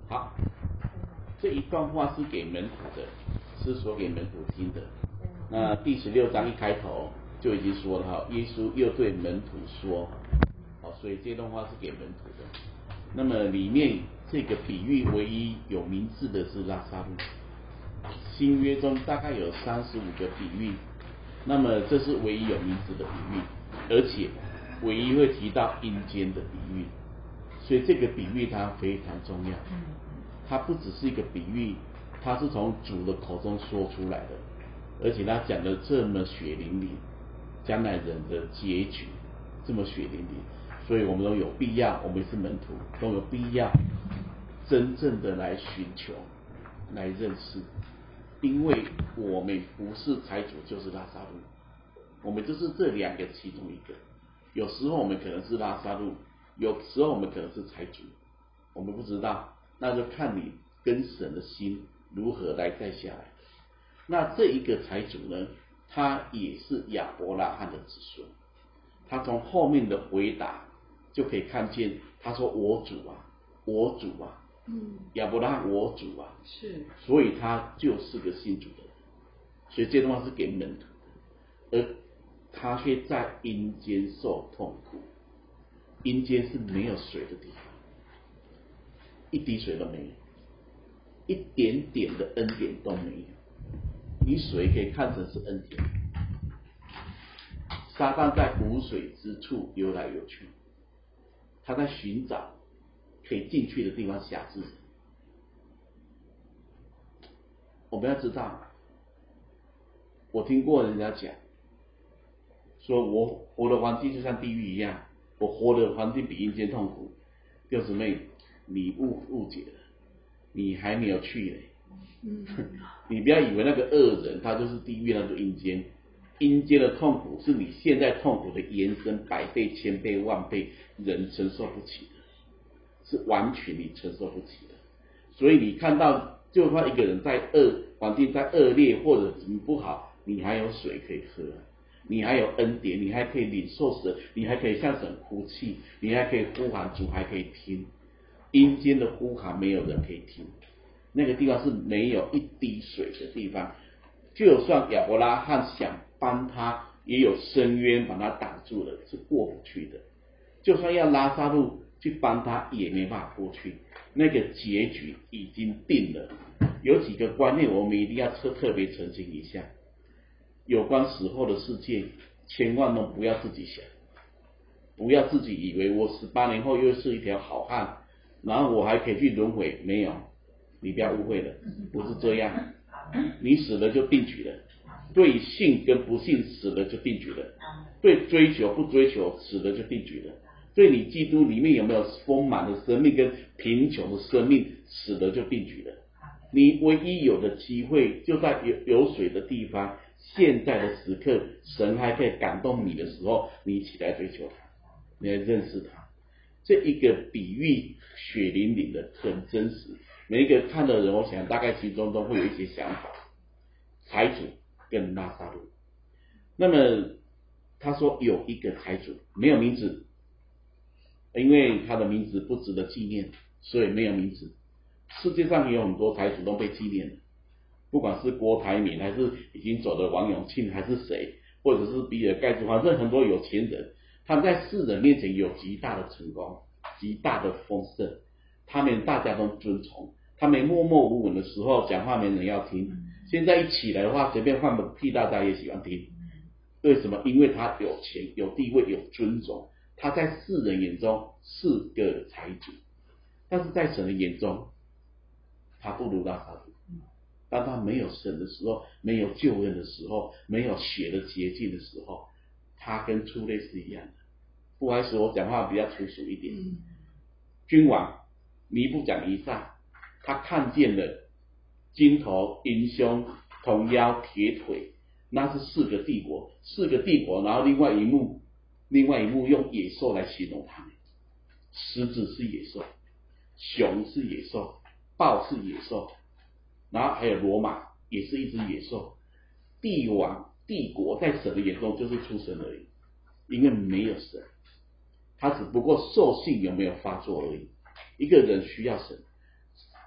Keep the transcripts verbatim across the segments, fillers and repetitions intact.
好，这一段话是给门徒的，是说给门徒听的。那第十六章一开头就已经说了哈，耶稣又对门徒说，好，所以这段话是给门徒的。那么里面这个比喻唯一有名字的是拉撒路。新约中大概有三十五个比喻，那么这是唯一有名字的比喻，而且唯一会提到阴间的比喻，所以这个比喻它非常重要。它不只是一个比喻，它是从主的口中说出来的，而且他讲的这么血淋淋，将来人的结局这么血淋淋，所以我们都有必要，我们是门徒，都有必要真正的来寻求，来认识，因为我们不是财主就是拉撒路，我们就是这两个其中一个。有时候我们可能是拉撒路，有时候我们可能是财主，我们不知道，那就看你跟神的心如何来带下来。那这一个财主呢，他也是亚伯拉罕的子孙，他从后面的回答就可以看见，他说我主啊，我主啊，嗯，亚伯拉罕我主啊，是，所以他就是个信主的人，所以这段话是给门徒的，而他却在阴间受痛苦。阴间是没有水的地方，一滴水都没有，一点点的恩典都没有。你水可以看成是恩典。撒旦在无水之处游来游去，他在寻找可以进去的地方辖制人。我们要知道，我听过人家讲，说我活的环境就像地狱一样，我活的环境比阴间痛苦。弟兄姊妹，你误误解了，你还没有去嘞。嗯，你不要以为那个恶人他就是地狱，那就是阴间。阴间的痛苦是你现在痛苦的延伸，百倍、千倍、万倍，人承受不起的，是完全你承受不起的。所以你看到，就算一个人在恶环境再恶劣或者怎么不好，你还有水可以喝，你还有恩典，你还可以领受神，你还可以向神呼气，你还可以呼喊主，还可以听。阴间的呼喊没有人可以听，那个地方是没有一滴水的地方。就算亚伯拉罕想帮他，也有深渊把他挡住了，是过不去的。就算要拉撒路去帮他，也没办法过去。那个结局已经定了。有几个观念我们一定要特特别澄清一下。有关死后的世界，千万都不要自己想，不要自己以为我十八年后又是一条好汉，然后我还可以去轮回。没有，你不要误会了，不是这样。你死了就定局了，对信跟不信死了就定局了，对追求不追求死了就定局了，对你基督里面有没有丰满的生命跟贫穷的生命死了就定局了。你唯一有的机会就在有有水的地方，现在的时刻，神还可以感动你的时候，你起来追求他，你来认识他。这一个比喻血淋淋的，很真实。每一个看的人，我想大概心中都会有一些想法。财主跟拉撒路，那么他说有一个财主没有名字，因为他的名字不值得纪念，所以没有名字。世界上有很多财主都被纪念了，不管是郭台铭，还是已经走的王永庆，还是谁，或者是比尔盖茨，反正很多有钱人，他们在世人面前有极大的成功，极大的丰盛，他们大家都尊崇。他们默默无闻的时候，讲话没人要听。现在一起来的话，随便换个屁，大家也喜欢听。为什么？因为他有钱、有地位、有尊重，他在世人眼中是个财主，但是在神的眼中，他不如拉撒路。当他没有神的时候，没有救恩的时候，没有血的洁净的时候，他跟畜类是一样的。不好意思，我讲话比较粗俗一点。君王尼布甲尼撒，他看见了金头、银胸、铜腰、铁腿，那是四个帝国，四个帝国，然后另外一幕，另外一幕用野兽来形容他们。狮子是野兽，熊是野兽，豹是野兽，然后还有罗马也是一只野兽。帝王帝国在神的眼中就是出神而已，因为没有神，他只不过兽性有没有发作而已。一个人需要神，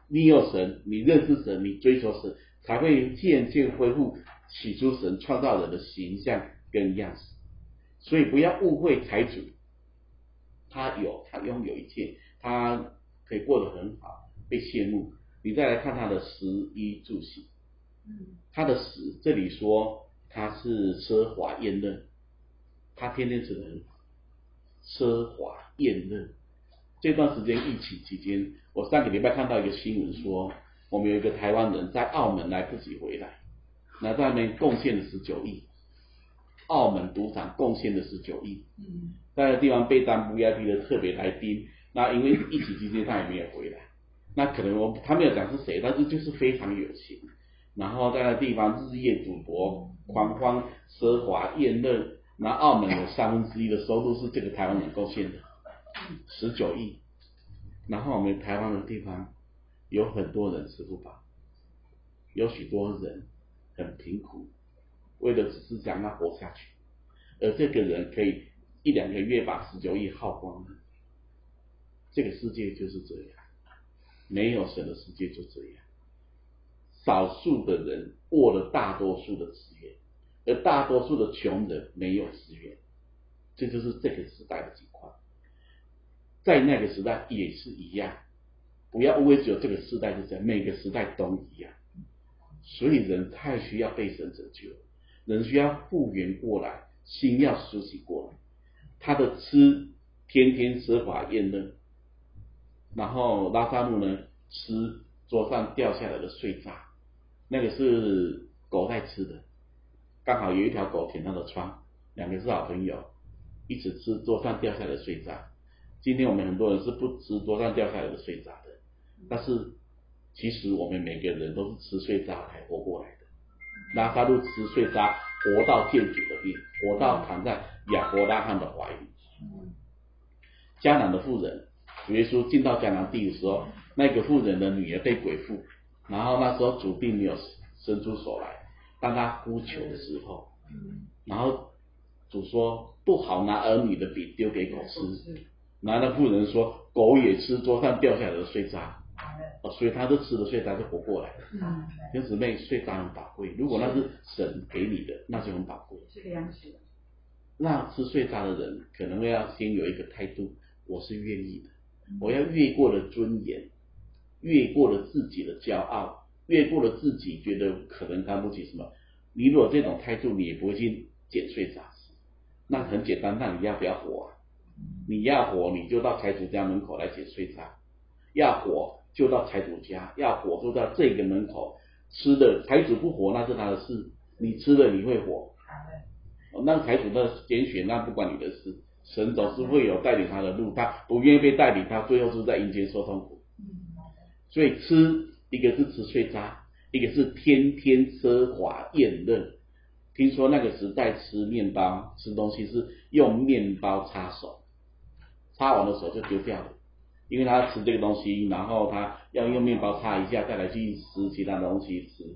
你有神，你认识神，你追求神，才会渐渐恢复起初神创造人的形象跟样式。所以不要误会财主，他有他拥有一切，他可以过得很好，被羡慕。你再来看他的食衣住行，他的食这里说他是奢华宴乐，他天天吃得很好，奢华宴乐。这段时间疫情期间，我上个礼拜看到一个新闻说，我们有一个台湾人在澳门来不及回来，那在那边贡献了十九亿，澳门赌场贡献了十九亿，在那个地方被当 V I P 的特别来宾，那因为疫情期间他也没有回来，那可能我他没有讲是谁，但是就是非常有钱，然后在那个地方日夜赌博，狂欢奢华宴乐，那澳门有三分之一的收入是这个台湾人贡献的，十九亿。然后我们台湾的地方有很多人吃不饱，有许多人很贫苦，为了只是想要活下去，而这个人可以一两个月把十九亿耗光了。这个世界就是这样，没有神的世界就这样，少数的人握了大多数的资源，而大多数的穷人没有资源，这就是这个时代的情况。在那个时代也是一样，不要误会只有这个时代是这样，每个时代都一样。所以人太需要被神拯救，人需要复原过来，心要苏醒过来。他的吃天天奢华宴乐，然后拉萨路呢吃桌上掉下来的碎渣，那个是狗在吃的，刚好有一条狗舔他的窗，两个是好朋友，一起吃桌上掉下来的碎渣。今天我们很多人是不吃桌上掉下来的碎渣的，但是其实我们每个人都是吃碎渣才活过来的。拉萨路吃碎渣活到见主的面，活到躺在亚伯拉罕的怀里。迦南的妇人，主耶稣进到迦南地的时候，那个妇人的女儿被鬼附，然后那时候主并没有伸出手来，当他呼求的时候，然后主说不好拿儿女的饼丢给狗吃，然后那妇人说狗也吃桌上掉下来的碎渣，哦，所以他就吃了碎渣就活过来了。弟兄姊妹，碎渣很宝贵，如果那是神给你的，那就很宝贵。 这个样子。 那吃碎渣的人可能要先有一个态度，我是愿意的，我要越过了尊严，越过了自己的骄傲，越过了自己觉得可能看不起什么。你如果这种态度，你也不会去捡碎渣吃。那很简单，那你要不要活啊？你要活，你就到财主家门口来捡碎渣；要活，就到财主家；要活，就到这个门口吃的。财主不活，那是他的事，你吃了你会活。那财主的拣选，那不关你的事。神总是会有带领他的路，他不愿意被带领，他最后是在阴间受痛苦。所以吃，一个是吃碎渣，一个是天天奢华宴乐。听说那个时代吃面包吃东西是用面包擦手，擦完的手就丢掉了，因为他吃这个东西，然后他要用面包擦一下，再来去吃其他东西吃。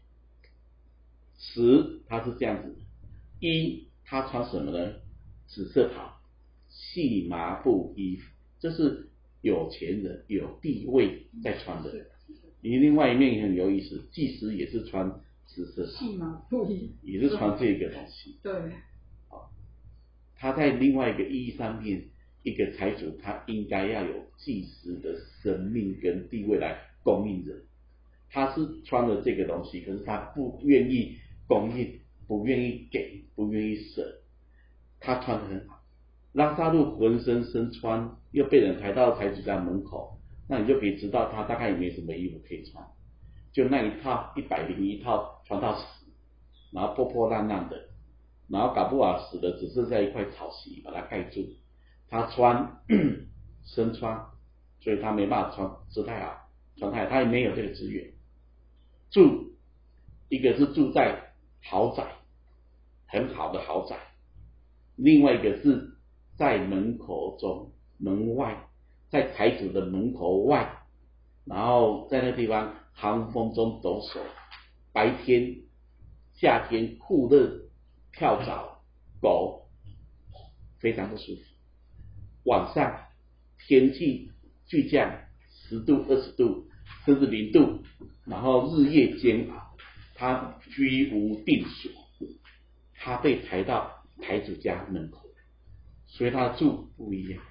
十，他是这样子的。一，他穿什么呢？紫色袍，细麻布衣服，这是有钱人有地位在穿的。你另外一面也很有意思，祭司也是穿紫色细麻布衣， 也是穿这个东西。 对， 好，他在另外一个意义上面，一个财主他应该要有祭司的生命跟地位来供应人。他是穿了这个东西，可是他不愿意供应，不愿意给，不愿意舍。他穿得很好，拉萨路浑身身穿，又被人抬到财主家门口，那你就可以知道他大概也没什么衣服可以穿，就那一套一百零一套穿到死，然后破破烂烂的，然后搞不好死的只剩下一块草席把它盖住。他穿身穿，所以他没办法穿吃太好，穿太好他也没有这个资源。住，一个是住在豪宅，很好的豪宅，另外一个是在门口中门外，在财主的门口外，然后在那地方寒风中走手，白天夏天酷热跳蚤狗非常不舒服，晚上天气巨降十度二十度， 甚至零度，然后日夜煎熬，他居无定所，他被抬到台主家门口，所以他的住不一样。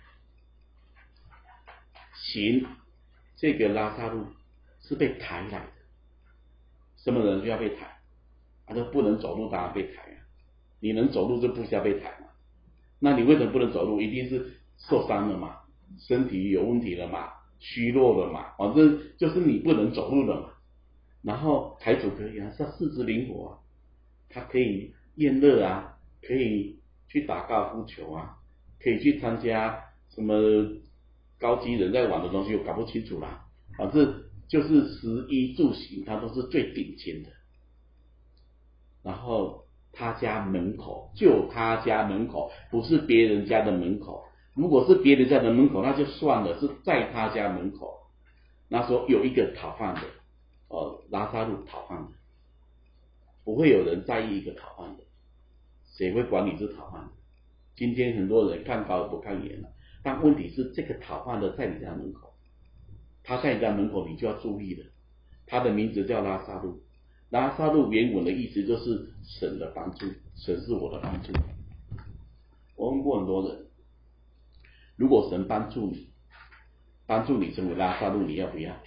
行，这个拉萨路是被抬来的，什么人就要被抬？他说不能走路，当然被抬啊。你能走路就不需要被抬嘛。那你为什么不能走路？一定是受伤了嘛，身体有问题了嘛，虚弱了嘛，反正就是你不能走路了嘛。然后台主可以啊，是四肢灵活啊，他可以宴乐啊，可以去打高尔夫球啊，可以去参加什么高级人在玩的东西，我搞不清楚啦。反正就是食衣住行，他都是最顶尖的。然后他家门口，就他家门口，不是别人家的门口。如果是别人家的门口，那就算了，是在他家门口。那说有一个讨饭的，哦，拉萨路讨饭的，不会有人在意一个讨饭的，谁会管你是讨饭的？今天很多人看高而不看远了，但问题是这个讨饭的在你家门口，他在你家门口，你就要注意了。他的名字叫拉萨路。拉萨路原文的意思就是神的帮助，神是我的帮助。我问过很多人，如果神帮助你，帮助你成为拉萨路，你要不要？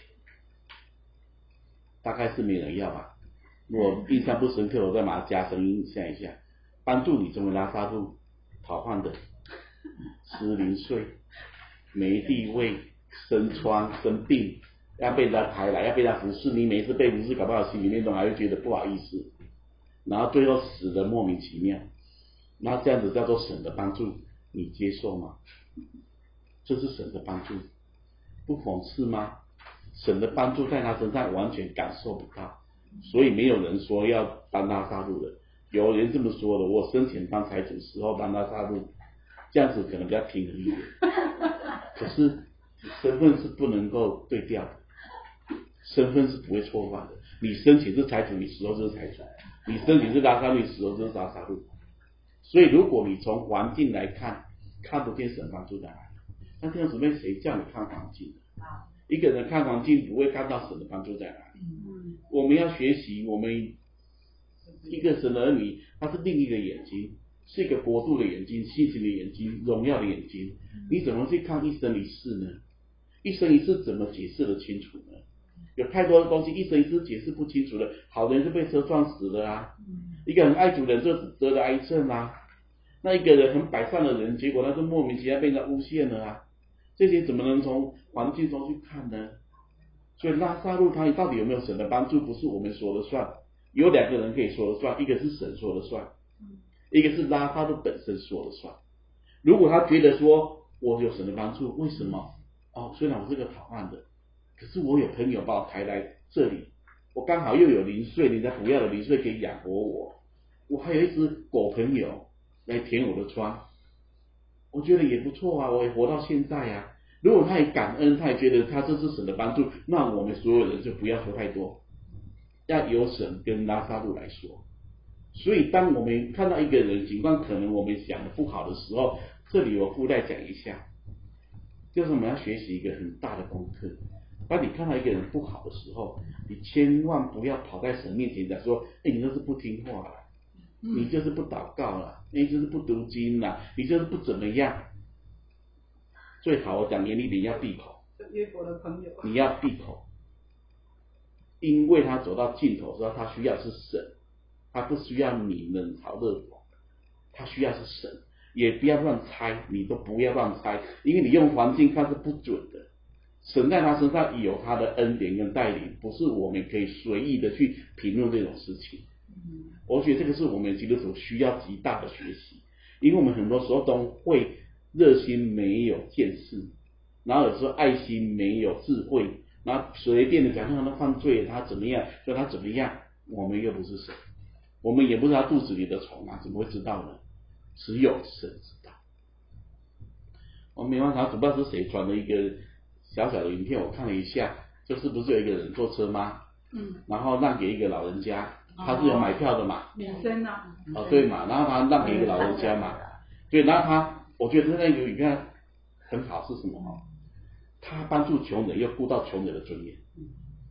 大概是没人要吧。如果印象不深刻，我再把它加声音下一下。帮助你成为拉萨路，讨饭的，失零碎，没地位，生疮生病，要被他抬来，要被他服侍，你每一次被服侍，搞不好心里面都还会觉得不好意思，然后最后死的莫名其妙，那这样子叫做神的帮助，你接受吗？这是神的帮助，不讽刺吗？神的帮助在他身上完全感受不到，所以没有人说要当拉萨路的。有人这么说的，我生前当财主时候当拉萨路，这样子可能比较平衡一点。可是身份是不能够对调的，身份是不会错换的。你申请是财主，你时候就是财主；你申请是拉萨路，时候就是拉萨路。所以如果你从环境来看，看不见神帮助在哪里。那弟兄姊妹，谁叫你看环境的？一个人看环境不会看到神的帮助在哪里。我们要学习，我们一个神的儿女，他是另一个眼睛，是一个国度的眼睛，性情的眼睛，荣耀的眼睛。你怎么去看一生一世呢？一生一世怎么解释得清楚呢？有太多的东西一生一世解释不清楚了。好人就被车撞死了啊，一个很爱主的人就得了癌症啊，那一个人很摆善的人，结果他就莫名其妙被人家诬陷了啊。这些怎么能从环境中去看呢？所以拉萨路他到底有没有神的帮助，不是我们说了算。有两个人可以说了算，一个是神说了算，一个是拉萨路本身说了算。如果他觉得说我有神的帮助，为什么？哦，虽然我是个讨饭的，可是我有朋友把我抬来这里，我刚好又有零碎，人家不要的零碎可以养活我，我还有一只狗朋友来填我的疮，我觉得也不错啊，我也活到现在啊。如果他也感恩，他也觉得他这是神的帮助，那我们所有人就不要说太多，要由神跟拉萨路来说。所以当我们看到一个人情况可能我们想的不好的时候，这里我附带讲一下，就是我们要学习一个很大的功课。当你看到一个人不好的时候，你千万不要跑在神面前讲说，哎，你就是不听话了，你就是不祷告了，你就是不读经了，你就是不怎么样。最好我讲严厉点，要闭口。 约伯的朋友， 你要闭口，因为他走到尽头之后，他需要是神，他不需要你冷嘲热讽，他需要是神。也不要乱猜，你都不要乱猜，因为你用环境看是不准的。神在他身上有他的恩典跟带领，不是我们可以随意的去评论这种事情。我觉得这个是我们基督徒需要极大的学习，因为我们很多时候都会热心没有见识，然后有时候爱心没有智慧，然后随便的讲他犯罪，他怎么样，说他怎么样，我们又不是神，我们也不是他肚子里的虫啊，怎么会知道呢？只有神知道。我没办法，不知道是谁传了一个小小的影片，我看了一下，就是不是有一个人坐车吗？嗯，然后让给一个老人家，他是有买票的嘛， 女生啊， 哦对嘛，然后他让给一个老人家嘛，对，然后他，我觉得那个影片很好是什么？他帮助穷人，又顾到穷人的尊严。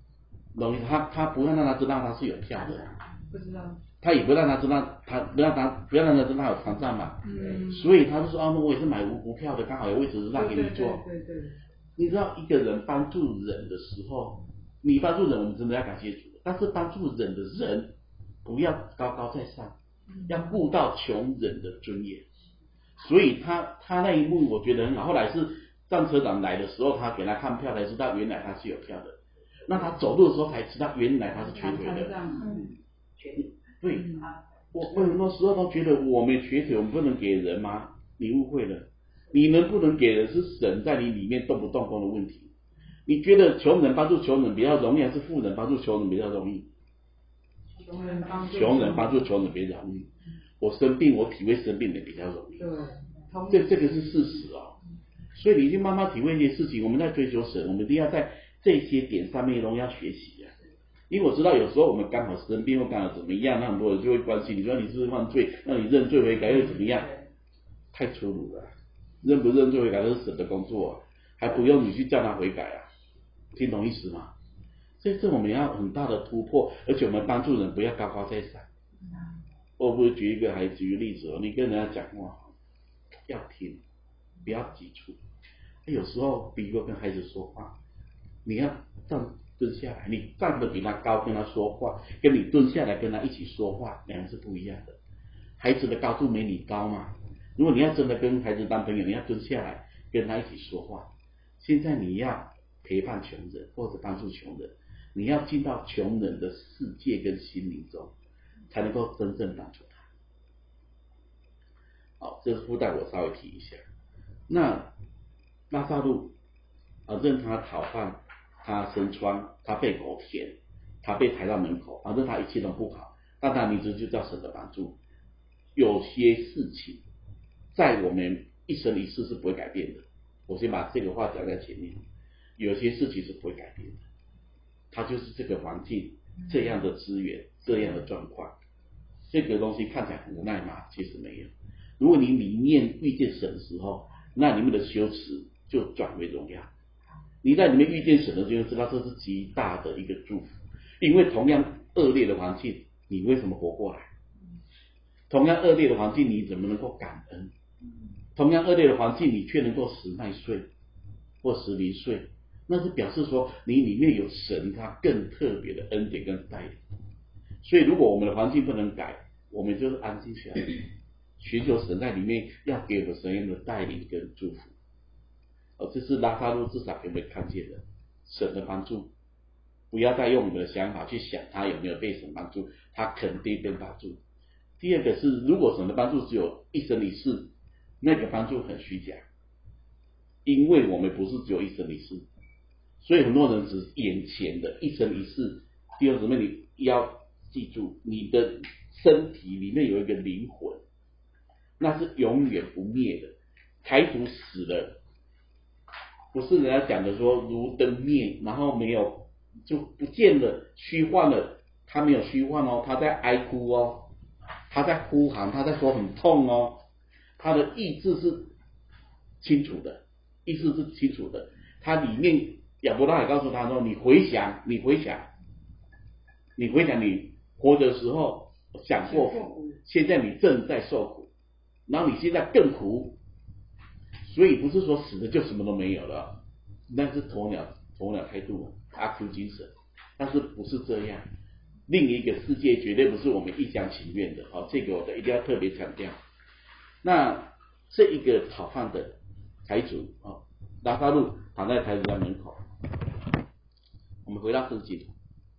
容易他他不要让他知道他是有票的， 不知道， 他也不让他知道他不要他不要让他知道他有残障嘛， 嗯， 所以他就说啊，我也是买无无票的，刚好有位置让给你坐。 对对对对， 你知道一个人帮助人的时候，你帮助人，我们真的要感谢主，但是帮助人的人不要高高在上，要顾到穷人的尊严。所以他他那一幕我觉得很好，后来是战车长来的时候，他给他看票才知道原来他是有票的，那他走路的时候才知道原来他是瘸腿的。对，我我很多时候都觉得我们瘸腿，我们不能给人吗？你误会了，你能不能给人是神在你里面动不动工的问题。你觉得穷人帮助穷人比较容易，还是富人帮助穷人比较容易？ 穷人帮助穷人帮助穷人比较容易。我生病，我体会生病的比较容易。 对， 这这个是事实哦。所以你去慢慢体会一些事情，我们在追求神，我们一定要在这些点上面都要学习啊。因为我知道有时候我们刚好生病或刚好怎么样，那很多人就会关心你说你是不是犯罪，那你认罪悔改又怎么样？太粗鲁了，认不认罪悔改都是神的工作、啊，还不用你去叫他悔改啊，听懂意思吗？所以这我们要很大的突破，而且我们帮助人不要高高在上。我不是举一个还举个例子哦，你跟人家讲话要听，不要急促。有时候比如跟孩子说话，你要站蹲下来，你站得比他高跟他说话，跟你蹲下来跟他一起说话，两个是不一样的。孩子的高度没你高嘛，如果你要真的跟孩子当朋友，你要蹲下来跟他一起说话。现在你要陪伴穷人或者帮助穷人，你要进到穷人的世界跟心灵中，才能够真正帮助他。好，这是附带我稍微提一下。那拉萨路反正他讨饭，他生疮，他被狗舔，他被抬到门口，反正他一切都不好，但他名字就叫神的帮助。有些事情在我们一生一世是不会改变的，我先把这个话讲在前面。有些事情是不会改变的，它就是这个环境这样的资源这样的状况，这个东西看起来很无奈吗？其实没有。如果你里面遇见神的时候，那你们的羞耻就转为荣耀。你在里面遇见神的时候，就知道这是极大的一个祝福。因为同样恶劣的环境，你为什么活过来？同样恶劣的环境，你怎么能够感恩？同样恶劣的环境，你却能够使麦穗或使零碎，那是表示说你里面有神他更特别的恩典跟带领。所以如果我们的环境不能改，我们就是安静下来，寻求神在里面要给我们神样的带领跟祝福。哦，这是拉萨路至少给我们看见的神的帮助。不要再用我们的想法去想他有没有被神帮助，他肯定被帮助。第二个是，如果神的帮助只有一生一世，那个帮助很虚假，因为我们不是只有一生一世，所以很多人只是眼前的一生一世。弟兄姊妹，你要记住，你的身体里面有一个灵魂，那是永远不灭的。财主死了，不是人家讲的说如灯灭，然后没有就不见了，虚幻了。他没有虚幻哦，他在哀哭哦，他在呼喊，他在说很痛哦，他的意志是清楚的，意志是清楚的。他里面亚伯拉罕告诉他说：“你回想，你回想，你回想你活的时候享过苦，现在你正在受苦，然后你现在更苦。”所以不是说死了就什么都没有了，那是鸵鸟鸵鸟态度，阿 Q 精神，但是不是这样。另一个世界绝对不是我们一厢情愿的，好，这个我一定要特别强调。那这一个讨饭的财主啊，拉萨路躺在财主家门口。我们回到圣经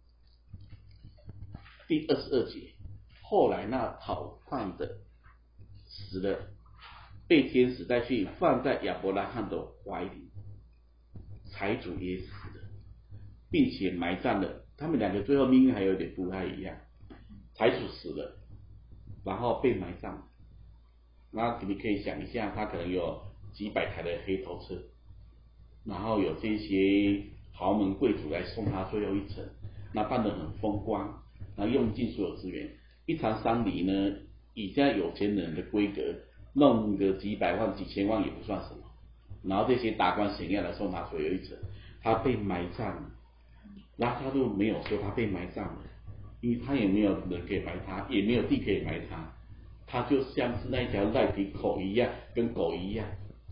第二十二节，后来那讨饭的死了，被天使带去放在亚伯拉罕的怀里，财主也死了，并且埋葬了。他们两个最后命运还有点不太一样，财主死了，然后被埋葬了。那你可以想一下，他可能有几百台的黑头车，然后有这些豪门贵族来送他最后一程，那办得很风光，然后用尽所有资源。一场丧礼呢，以现在有钱人的规格，弄个几百万几千万也不算什么，然后这些达官显要来送他最后一程，他被埋葬了。 拉撒路没有说他被埋葬了，因为他也没有人可以埋他，也没有地可以埋他，他就像是那一条赖皮狗一样，跟狗一样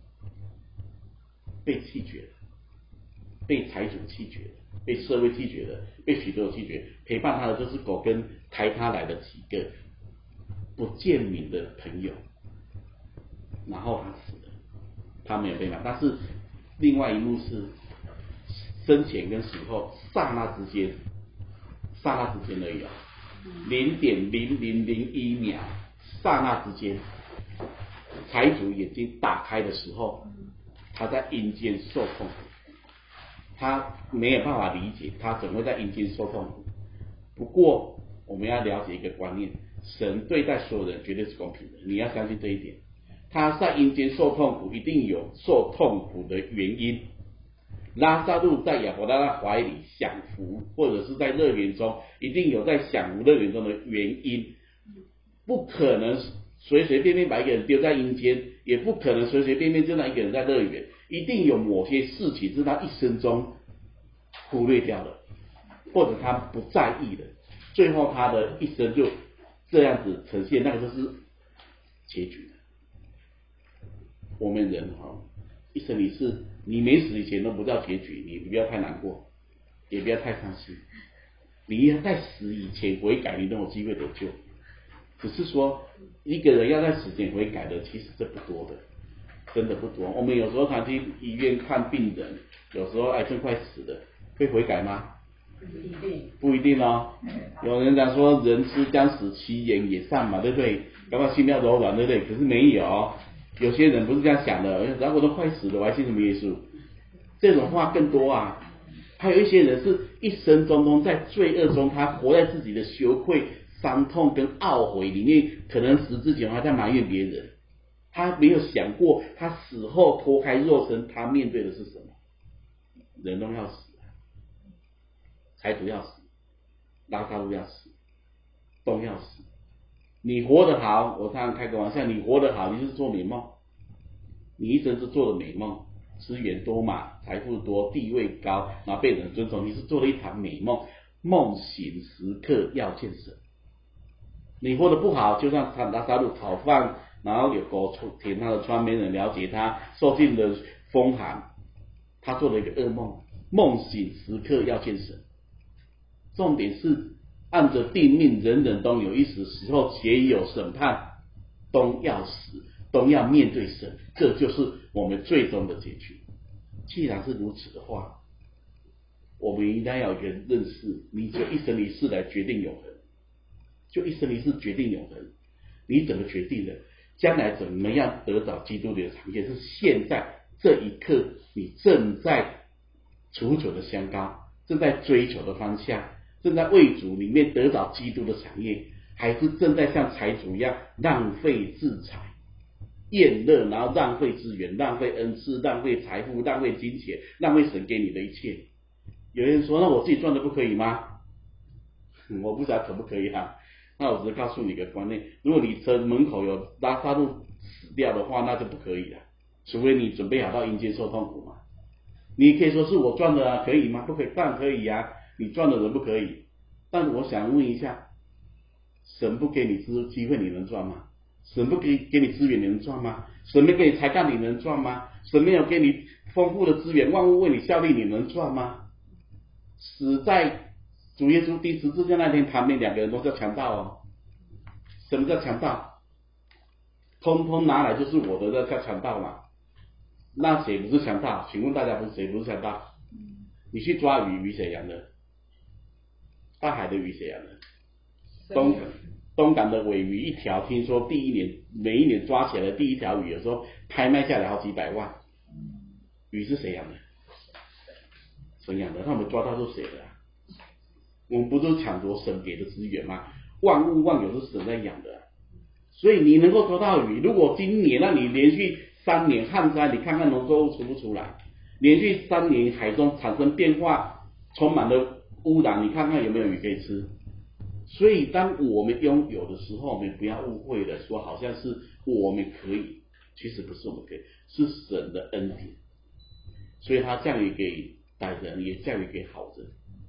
被弃绝了，被财主弃绝了，被社会弃绝了，被许多人弃绝。陪伴他的就是狗跟抬他来的几个不见名的朋友，然后他死了，他没有被埋。但是另外一幕是生前跟死后刹那之间，刹那之间而已啊，零点零零零一秒，刹那之间，财主眼睛打开的时候，他在阴间受痛苦，他没有办法理解他怎么会在阴间受痛苦。不过我们要了解一个观念，神对待所有人绝对是公平的，你要相信这一点。他在阴间受痛苦，一定有受痛苦的原因。拉撒路在亚伯拉罕怀里享福，或者是在乐园中，一定有在享福乐园中的原因。不可能随随便便把一个人丢在阴间，也不可能随随便便就让一个人在乐园，一定有某些事情是他一生中忽略掉了，或者他不在意的，最后他的一生就这样子呈现，那个就是结局。我们人哈，一生一世，你没死以前都不叫结局，你不要太难过，也不要太伤心。你要在死以前悔改，你都有机会得救。只是说，一个人要在死前悔改的，其实这不多的，真的不多。我们有时候常去医院看病人，有时候癌症快死了，会悔改吗？ 不一定， 不一定哦。有人讲说人之将死，其言也善嘛，对不对？搞不好心跳柔软，对不对？可是没有，有些人不是这样想的，然后我都快死了，我还信什么耶稣？这种话更多啊。还有一些人是一生中中在罪恶中，他活在自己的羞愧、伤痛跟懊悔里面，可能死之前还在埋怨别人，他没有想过他死后脱开肉身，他面对的是什么？人都要死，财主要死，拉撒路要死，都要死。你活得好，我常常开个玩笑，你活得好，你就是做美梦，你一生是做了美梦，资源多嘛，财富多，地位高，然后被人尊重，你是做了一场美梦，梦醒时刻要见神。你活得不好，就像拉撒路讨饭，然后有狗舔他的疮，没人了解他，受尽了风寒，他做了一个噩梦，梦醒时刻要见神。重点是按着定命，人人都有一死，死后且有审判，都要死，都要面对神，这就是我们最终的结局。既然是如此的话，我们应该要有一个认识，你就一生一世来决定永恒，就一生一世决定永恒。你怎么决定的？将来怎么样得到基督的产业，是现在这一刻你正在楚楚的相高，正在追求的方向，正在为主里面得到基督的产业，还是正在像财主一样浪费自财、厌乐，然后浪费资源、浪费恩赐、浪费财富、浪费金钱、浪费神给你的一切？有人说，那我自己赚的不可以吗？我不知道可不可以啊。那我只是告诉你一个观念，如果你车门口有拉撒路死掉的话，那就不可以了，除非你准备好到阴间受痛苦嘛。你可以说是我赚的啊，可以吗？不可以，当然可以啊，你赚的人不可以。但我想问一下，神不给你资机会，你能赚吗？神不给给你资源，你能赚吗？神没给你才干，你能赚吗？神没有给你丰富的资源，万物为你效力，你能赚吗？死在主耶稣钉十字架那天，旁边两个人都叫强盗哦。什么叫强盗？通通拿来就是我的，这叫强盗嘛。那谁不是强盗？请问大家不是谁不是强盗？你去抓鱼，鱼谁养的？大海的鱼谁养的？东东港的尾鱼一条，听说第一年每一年抓起来的第一条鱼，有时候拍卖下来好几百万。鱼是谁养的？神养的，那我们抓到是谁的啊？我们不都抢夺神给的资源吗？万物万有是神在养的啊，所以你能够抓到鱼。如果今年让你连续三年旱灾，你看看农作物出不出来？连续三年海中产生变化，充满了污染，你看看有没有鱼可以吃？所以当我们拥有的时候，我们不要误会了，说好像是我们可以，其实不是我们可以，是神的恩典。所以他降雨给歹人，也降雨给好人。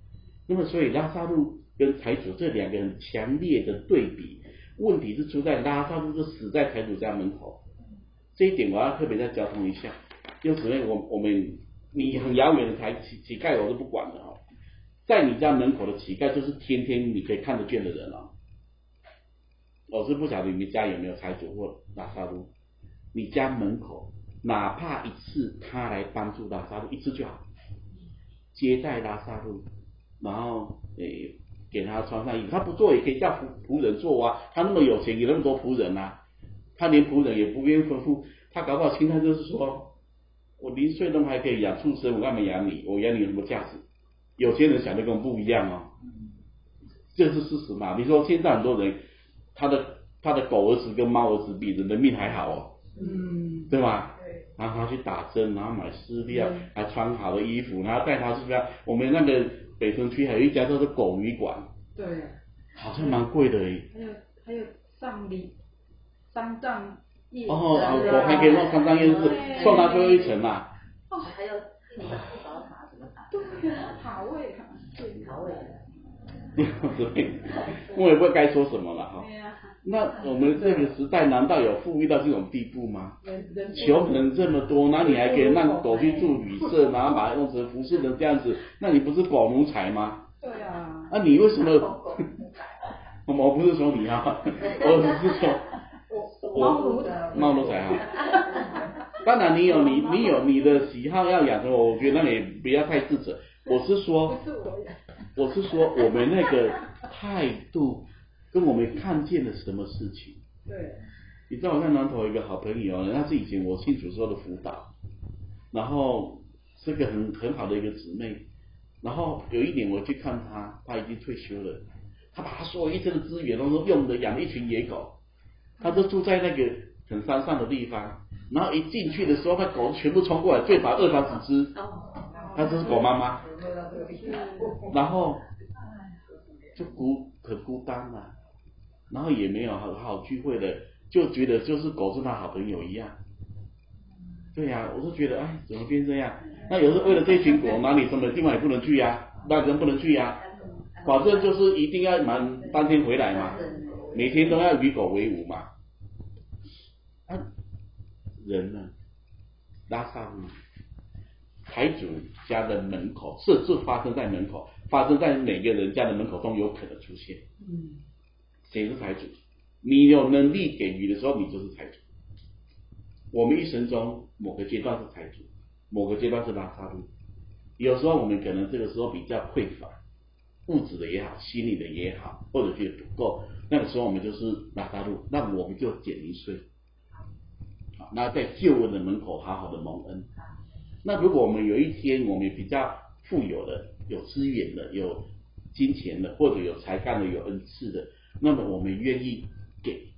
那么所以拉撒路跟财主这两个很强烈的对比，问题是出在拉撒路就死在财主家门口，这一点我要特别再交通一下。就姊妹，我我们你很遥远的财乞乞丐我都不管的哦，在你家门口的乞丐就是天天你可以看得见的人哦。我是不晓得你们家有没有财主或拉撒路，你家门口哪怕一次他来帮助拉撒路一次就好，接待拉撒路，然后诶给他穿上衣服，他不做也可以叫仆仆人做啊，他那么有钱有那么多仆人啊，他连仆人也不愿意吩咐，他搞不好心态就是说，我零岁都还可以养畜生，我干嘛养你？我养你有什么价值？有些人想的跟我不一样哦，这是事实嘛。你说现在很多人，他的他的狗儿子跟猫儿子比人的命还好哦， 嗯， 对吧？ 对， 然后他去打针，然后买饲料，还穿好的衣服，然后带他是不是？我们那个北屯区还有一家叫做狗旅馆， 对， 好像蛮贵的诶。 还有还有丧礼、丧葬夜哦，啊， 市狗还可以弄三张夜市， 对送他最后一程啦。 哦， 还有你们不早茶什么茶？ 对啊，好味啊，对， 好味。 对，我也不知道该说什么了哈。 对啊， 那我们这个时代难道有富裕到这种地步吗？ 人人穷人这么多，那你还可以让狗去住旅社，然后把它弄成服饰成这样子，那你不是狗奴才吗？ 对啊， 那、啊、你为什么？我我不是说你啊，我只是说我猫奴才， 猫奴才啊。当然你有你你有你的喜好要养成，我觉得那也不要太自责。我是说， 不是我养， 我是说我们那个态度跟我们看见了什么事情。 对， 你知道我在南投有一个好朋友，他是以前我信主时候的辅导，然后是个很很好的一个姊妹，然后有一年我去看他，他已经退休了，他把他所有一生的资源都用的养了一群野狗，他就住在那个很山上的地方，然后一进去的时候，那狗全部冲过来，最少二三十只，他这是狗妈妈，然后就孤很孤单嘛、啊，然后也没有好好聚会的，就觉得就是狗是他好朋友一样。对呀、啊，我就觉得哎，怎么变这样？那有时候为了这群狗，哪里什么地方也不能去呀、啊，那人不能去呀、啊，反正就是一定要满当天回来嘛，每天都要与狗为伍嘛。啊，人呢？拉萨路财主家的门口，甚至发生在门口，发生在每个人家的门口都有可能出现。 嗯， 谁是财主？你有能力给予的时候，你就是财主。我们一生中某个阶段是财主，某个阶段是拉萨路。有时候我们可能这个时候比较匮乏，物质的也好，心理的也好，或者觉得不够，那个时候我们就是拉萨路，那我们就减零税。好，那在救恩的门口好好的蒙恩。那如果我们有一天我们比较富有的、有资源的、有金钱的，或者有才干的、有恩赐的，那么我们愿意给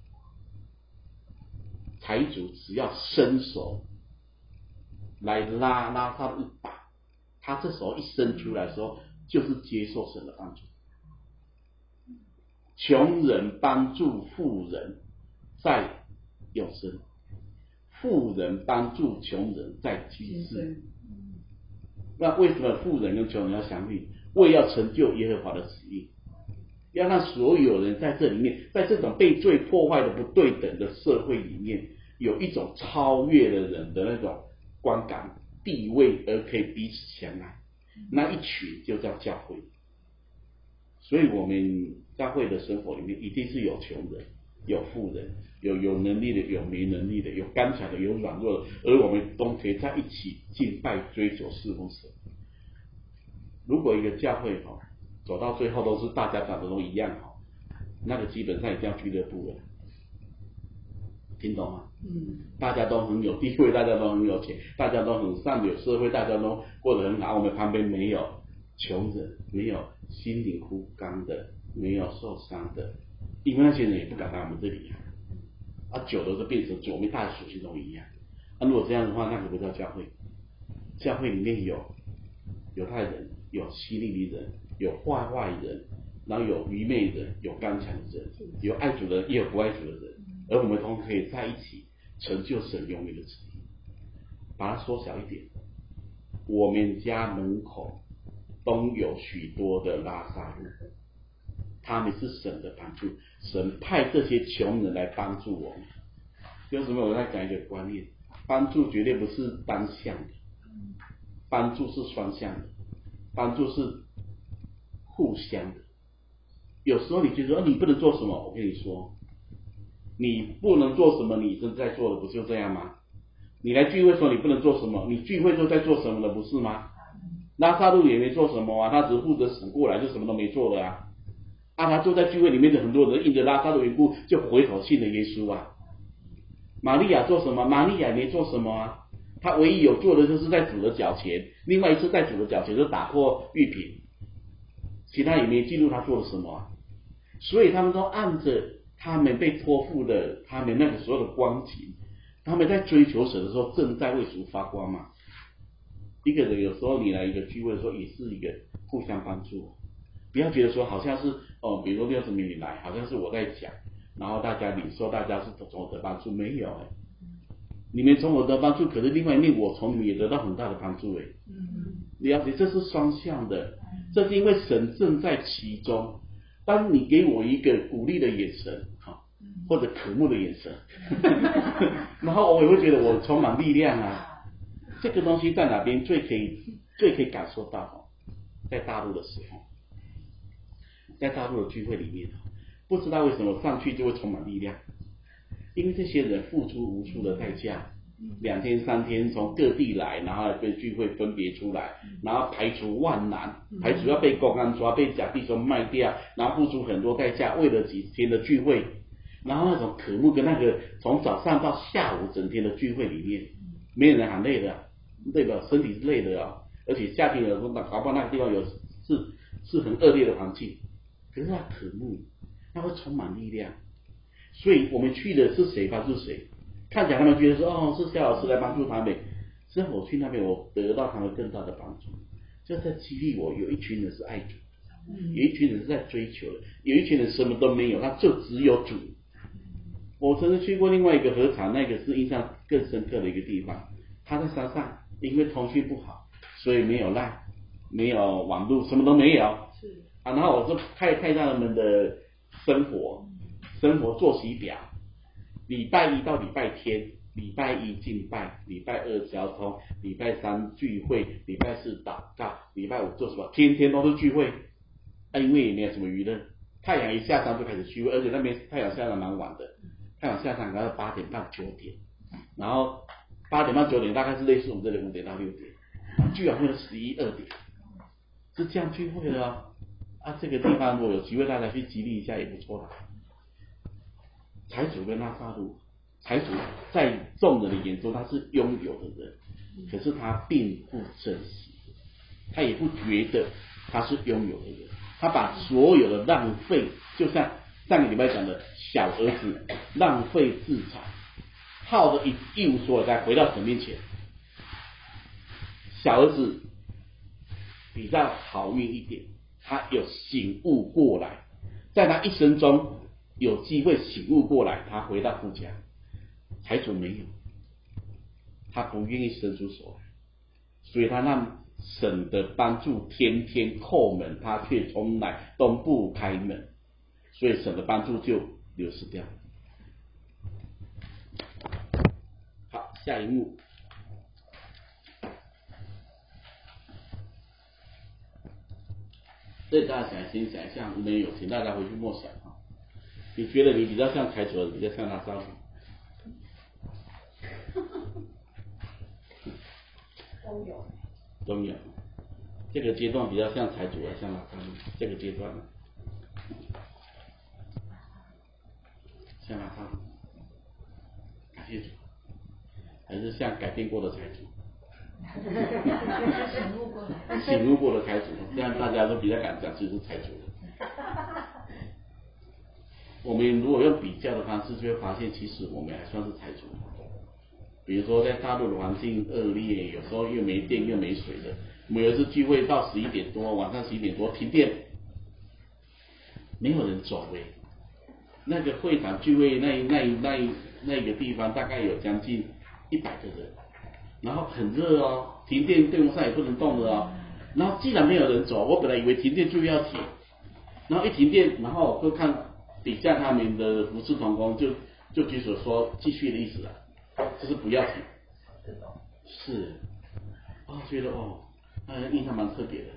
财主，只要伸手来拉拉他一把，他这时候一伸出来的时候，就是接受神的帮助。穷人帮助富人在永生，富人帮助穷人在今世。那为什么富人跟穷人要相遇？为要成就耶和华的旨意，要让所有人在这里面，在这种被罪破坏的不对等的社会里面，有一种超越了人的那种观感、地位，而可以彼此相爱。那一群就叫教会。所以我们教会的生活里面，一定是有穷人、有富人、有有能力的、有没能力的、有刚强的、有软弱的，而我们都可以在一起敬拜、追求、侍奉神。如果一个教会哈走到最后都是大家长得都一样哈，那个基本上也叫俱乐部了，听懂吗？嗯，大家都很有地位，大家都很有钱，大家都很上流社会，大家都过得很好，我们旁边没有穷人，没有心灵枯干的，没有受伤的，因为那些人也不敢来我们这里啊，久了就变成我们大家属性都一样。那、啊、如果这样的话，那可不叫教会。教会里面有犹太人，有希利尼人，有坏坏人，然后有愚昧人，有刚强的人，有爱主的人，也有不爱主的人，而我们都可以在一起成就神永远的旨意。把它缩小一点，我们家门口东有许多的拉撒路，他们是神的帮助，神派这些穷人来帮助我们。有什么？我再讲一个观念，帮助绝对不是单向的，帮助是双向的，帮助是互相的。有时候你觉得、哦、你不能做什么，我跟你说，你不能做什么，你正在做的不就这样吗？你来聚会说你不能做什么，你聚会都在做什么的，不是吗？拉撒路也没做什么啊，他只负责死过来，就什么都没做了啊。啊，他坐在聚会里面的很多人印着拉撒路缘故，就回头信了耶稣啊。玛利亚做什么？玛利亚也没做什么啊，他唯一有做的就是在主的脚前，另外一次在主的脚前就打破玉瓶，其他也没记录他做了什么啊。所以他们都按着他们被托付的他们那个时候的光景，他们在追求神的时候正在为主发光嘛。一个人有时候你来一个聚会的时候也是一个互相帮助，不要觉得说好像是哦，比如说六十名你来，好像是我在讲，然后大家领受，大家是从我得帮助，没有哎、欸，你们从我得帮助，可是另外一面我从你们也得到很大的帮助哎、欸，你了解这是双向的，这是因为神正在其中。当你给我一个鼓励的眼神，或者渴慕的眼神，然后我也会觉得我充满力量啊。这个东西在哪边最可以最可以感受到？在大陆的时候，在大陆的聚会里面，不知道为什么上去就会充满力量，因为这些人付出无数的代价，两天三天从各地来，然后被聚会分别出来，然后排除万难，排除要被公安抓，被假弟兄卖掉，然后付出很多代价，为了几天的聚会，然后那种渴慕跟那个从早上到下午整天的聚会里面，没有人喊累的，累的身体是累的啊，而且夏天有时候搞不好那个地方有是是很恶劣的环境，可是他渴慕，他会充满力量。所以我们去的是谁帮助谁？看起来他们觉得说哦是夏老师来帮助他们，之后我去那边我得到他们更大的帮助，就在激励我。有一群人是爱主，有一群人是在追求的，有一群人什么都没有，他就只有主。我曾经去过另外一个禾场，那个是印象更深刻的一个地方。他在山上，因为通讯不好，所以没有LINE，没有网络，什么都没有。是啊，然后我就看看他们的生活，生活作息表。礼拜一到礼拜天，礼拜一敬拜，礼拜二交通，礼拜三聚会，礼拜四祷告，礼拜五做什么？天天都是聚会。啊，因为也没有什么娱乐，太阳一下山就开始聚会，而且那边太阳下山蛮晚的，太阳下山大概八点半九点，然后八点半九点大概是类似我们这里五点到六点，聚完会十一二点，是这样聚会的哦。啊，这个地方如果有机会大家去激励一下也不错啦。财主跟拉撒路，财主在众人的眼中他是拥有的人，可是他并不珍惜，他也不觉得他是拥有的人，他把所有的浪费，就像上个礼拜讲的小儿子浪费资产，耗得一一无所有，再回到神面前。小儿子比较好运一点，他有醒悟过来，在他一生中有机会醒悟过来，他回到父家。财主没有，他不愿意伸出手来，所以他让神的帮助天天叩门，他却从来都不开门，所以神的帮助就流失掉。好，下一幕。所以大家想先想一下，我们有钱，大家回去默想啊。你觉得你比较像财主，比较像拉撒路？ 都有。 都有。这个阶段比较像财主，还像拉撒路？这个阶段呢？像拉撒路？感谢主。还是像改变过的财主？ 醒悟过来， 醒悟过的财主，这样大家都比较敢讲，就是财主了。我们如果用比较的方式，就会发现，其实我们还算是财主。比如说，在大陆的环境恶劣，有时候又没电又没水的，我们有一次聚会到十一点多，晚上十一点多停电，没有人走哎。那个会场聚会那那那那个地方大概有将近一百个人。然后很热哦，停电，电风扇也不能动的哦。 然后既然没有人走，我本来以为停电就要停，然后一停电，然后就看底下他们的服侍同工就就举手说继续的意思了，就是不要停。是，哦，觉得哦，呃，印象蛮特别的。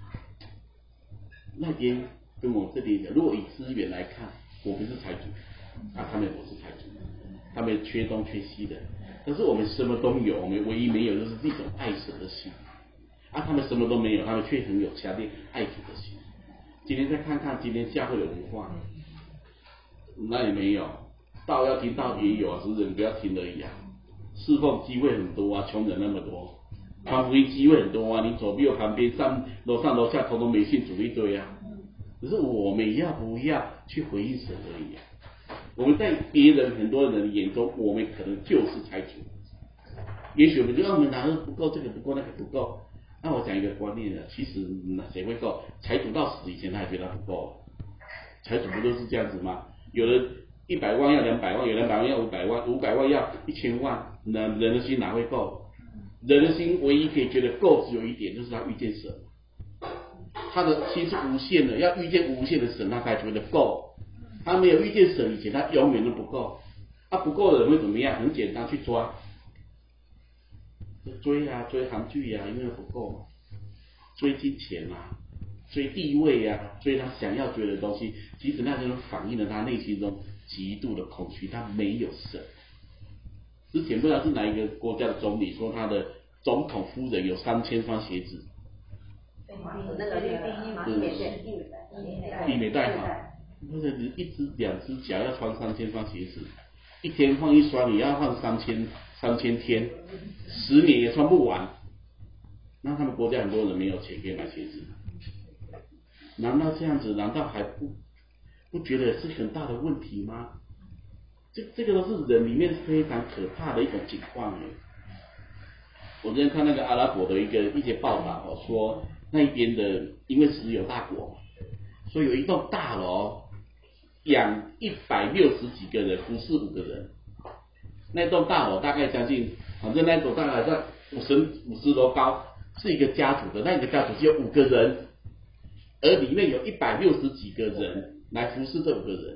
那边跟我这边讲，如果以资源来看，我们是财主，啊，他们不是财主，他们缺东缺西的，可是我们什么都有，我们唯一没有就是一种爱神的心，啊，他们什么都没有，他们却很有强烈爱主的心。今天再看看今天教会的文化，那也没有，道要听道也有啊，只是人不要听而已啊。侍奉机会很多啊，穷人那么多，传福音机会很多啊，你左右旁边上楼上楼下统统没信主一堆啊。只是我们要不要去回应神而已啊？我们在别人很多人眼中，我们可能就是财主。也许我们觉得我们哪个不够，这个不够，那个不够。那我讲一个观念呢，其实谁会够？财主到死以前他还觉得他不够，财主不都是这样子吗？有的一百万要两百万，有两百万要五百万，五百万要一千万，那人的心哪会够？人的心唯一可以觉得够，只有一点，就是他遇见神。他的心是无限的，要遇见无限的神，他才觉得够。他没有遇见神以前，他永远都不够。他不够的人会怎么样？很简单，去抓，追啊，追韩剧啊，因为不够嘛。追金钱啊，追地位啊，追他想要追的东西，其实那就反映了他内心中极度的空虚，他没有神。之前不知道是哪一个国家的总理说，他的总统夫人有三千双鞋子。 那个医美医美代好，不是一只两只脚要穿三千双鞋子，一天换一双，你要换三千三千天，十年也穿不完。那他们国家很多人没有钱可以买鞋子，难道这样子？难道还不不觉得是很大的问题吗？这这个都是人里面非常可怕的一种情况哎。我之前看那个阿拉伯的一个一些报道哦，说那边的因为石油大国，所以有一栋大楼养一百六十几个人，服侍五个人。那栋大楼大概将近，反正那栋大概在五十五十楼高，是一个家族的，那个家族只有五个人，而里面有一百六十几个人来服侍这五个人，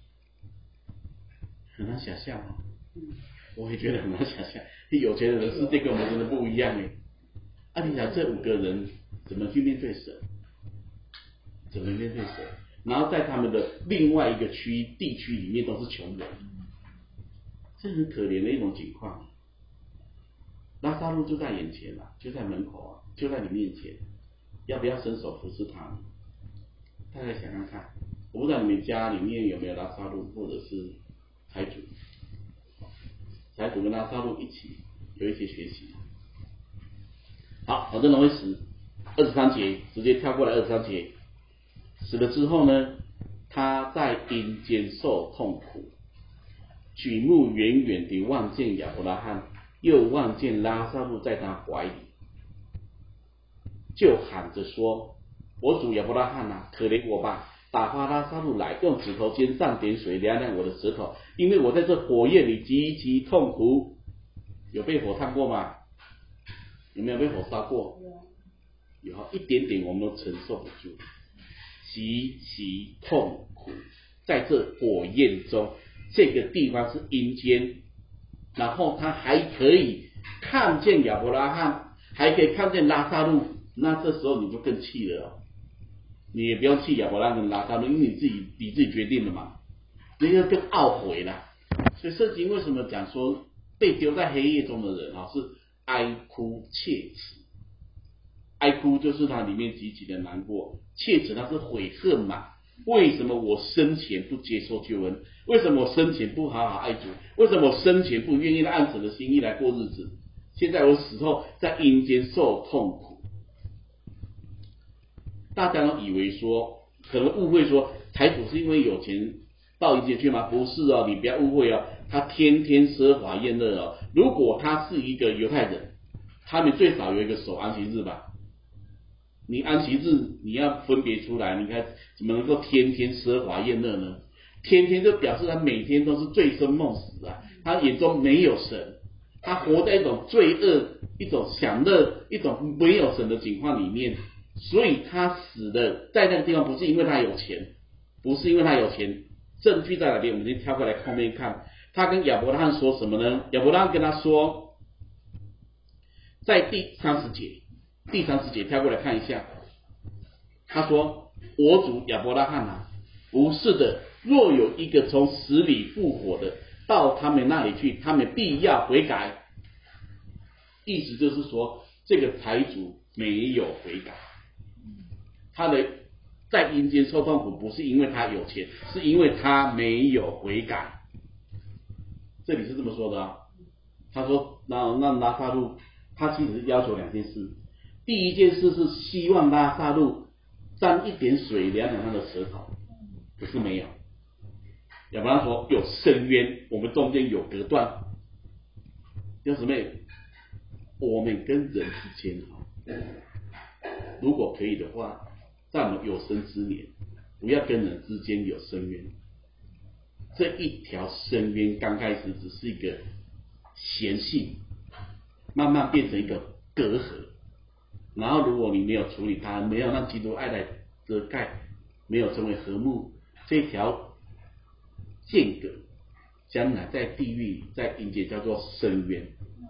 很难想象哦。我也觉得很难想象，有钱人的世界跟我们真的不一样哎。啊，你想这五个人怎么去面对神？怎么面对神？然后在他们的另外一个区地区里面都是穷人，这很可怜的一种情况。拉萨路就在眼前了，就在门口啊，就在你面前，要不要伸手服侍他们？大家想想看，我不知道你们家里面有没有拉萨路或者是财主。财主跟拉萨路一起有一些学习。好，好，这人会死，二十三节直接跳过来二十三节。死了之后呢，他在阴间受痛苦，举目远远地望见亚伯拉罕，又望见拉萨路在他怀里，就喊着说：“我主亚伯拉罕啊，可怜我吧！打发拉萨路来，用指头尖上点水凉凉我的舌头，因为我在这火焰里极其痛苦。”有被火烫过吗？有没有被火烧过？有，有一点点我们都承受不住，极其痛苦。在这火焰中，这个地方是阴间，然后他还可以看见亚伯拉罕，还可以看见拉萨路，那这时候你就更气了哦。你也不用气亚伯拉罕跟拉萨路，因为你自己你自己决定的嘛，你就更懊悔了。所以圣经为什么讲说被丢在黑夜中的人啊，是哀哭切齿？哀哭就是他里面极其的难过，切齿他是悔恨嘛。为什么我生前不接受救恩？为什么我生前不好好爱主？为什么我生前不愿意按神的心意来过日子？现在我死后在阴间受痛苦。大家都以为说，可能误会说财主是因为有钱到阴间去吗？不是哦，你不要误会哦，他天天奢华宴乐哦。如果他是一个犹太人，他们最少有一个守安息日吧？你安息日你要分别出来，你看怎么能够天天奢华宴乐呢？天天就表示他每天都是醉生梦死啊，他眼中没有神。 他活在一种罪恶、一种享乐、一种没有神的情况里面，所以他死的在那个地方不是因为他有钱，不是因为他有钱，证据在哪边？我们先跳过来后面看，他跟亚伯拉罕说什么呢？亚伯拉罕跟他说，在第三十节，第三十节跳过来看一下，他说：“我主亚伯拉罕啊，不是的，若有一个从死里复活的，到他们那里去，他们必要悔改。”意思就是说，这个财主没有悔改，他的在阴间受痛苦，不是因为他有钱，是因为他没有悔改。这里是这么说的啊。他说，那那拉撒路，他其实要求两件事。第一件事是希望拉撒路沾一点水凉凉他的舌头，可是没有。亚伯拉罕说有深渊，我们中间有隔断。弟兄姊妹，我们跟人之间如果可以的话，在我们有生之年，不要跟人之间有深渊。这一条深渊刚开始只是一个嫌隙，慢慢变成一个隔阂。然后如果你没有处理它，没有让基督爱来遮盖，没有成为和睦，这条间隔将来在地狱在阴间叫做深渊。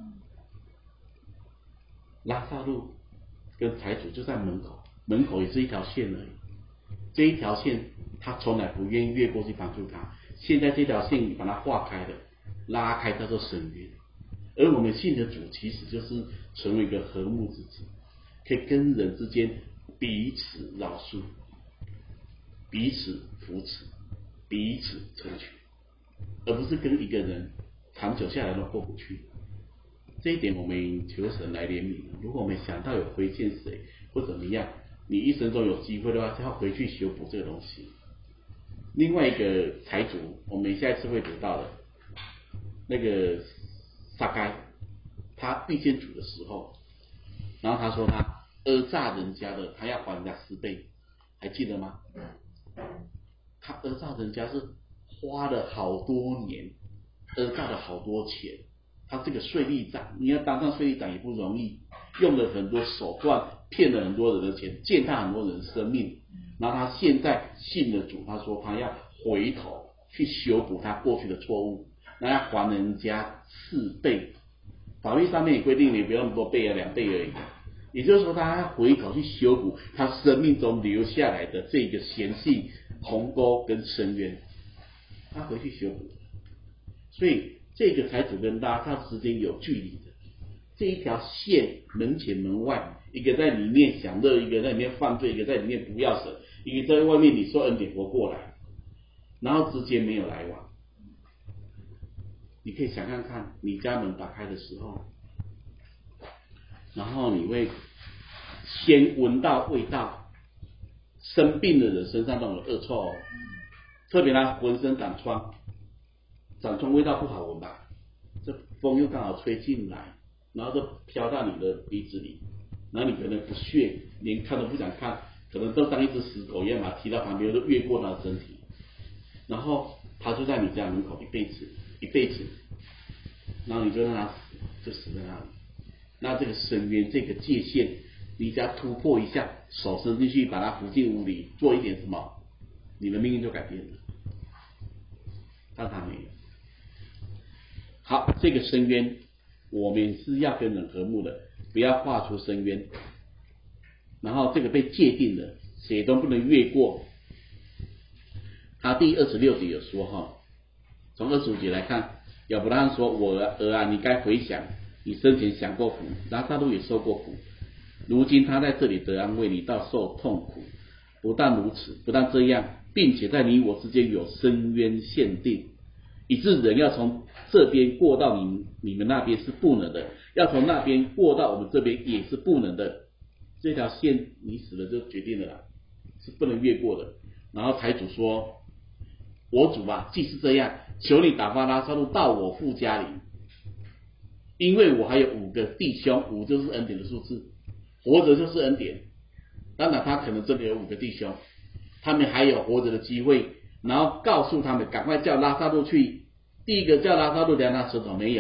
拉撒路跟财主就在门口，门口也是一条线而已。这一条线他从来不愿意越过去帮助他，现在这条线你把它划开了，拉开叫做深渊。而我们信的主其实就是成为一个和睦之子，可以跟人之间彼此饶恕，彼此扶持，彼此成全，而不是跟一个人长久下来都过不去。这一点我们求神来怜悯。如果我们想到有亏欠谁或怎么样，你一生中有机会的话，就要回去修补这个东西。另外一个财主，我们下一次会读到的，那个撒该，他遇见主的时候，然后他说他讹诈人家的，他要还人家十倍，还记得吗？他讹诈人家是花了好多年，讹诈了好多钱。他这个税吏长，你要当上税吏长也不容易，用了很多手段，骗了很多人的钱，践踏很多人的生命。然后他现在信了主，他说他要回头去修补他过去的错误，那要还人家四倍。法律上面也规定你不用那么多倍啊，两倍而已。也就是说，他要回头去修补他生命中留下来的这个嫌隙、鸿沟跟深渊，他回去修补。所以这个财主跟拉撒路之间有距离的，这一条线门前门外，一个在里面享乐，一个在里面犯罪，一个在里面不要神，一个在外面你受恩典活过来，然后之间没有来往。你可以想看看，你家门打开的时候，然后你会先闻到味道，生病的人身上都有恶臭哦，特别他浑身长疮，长疮味道不好闻吧？这风又刚好吹进来，然后就飘到你的鼻子里，然后你可能不屑，连看都不想看，可能都当一只死狗一样把它踢到旁边，就越过他的身体，然后他就在你家门口一辈子一辈子，然后你就让他死，就死在那里。那这个深渊这个界限，你只要突破一下，手伸进去把它扶进屋里，做一点什么，你的命运就改变了。但他没有。好，这个深渊我们是要跟人和睦的，不要画出深渊。然后这个被界定的，谁都不能越过。他第二十六节有说哈，从二十五节来看，亚伯拉罕说：“我儿啊，你该回想，你生前享过苦，拉撒路也受过苦，如今他在这里得安慰，你倒受痛苦。不但如此，不但这样，并且在你我之间有深渊限定，以致人要从这边过到你你们那边是不能的，要从那边过到我们这边也是不能的。这条线你死了就决定了啦，是不能越过的。”然后财主说：“我主啊，既是这样，求你打发拉撒路到我父家里，因为我还有五个弟兄，五就是恩典的数字，活着就是恩典。当然他可能真的有五个弟兄，他们还有活着的机会，然后告诉他们赶快叫拉撒路去。第一个叫拉撒路量他舌头没有，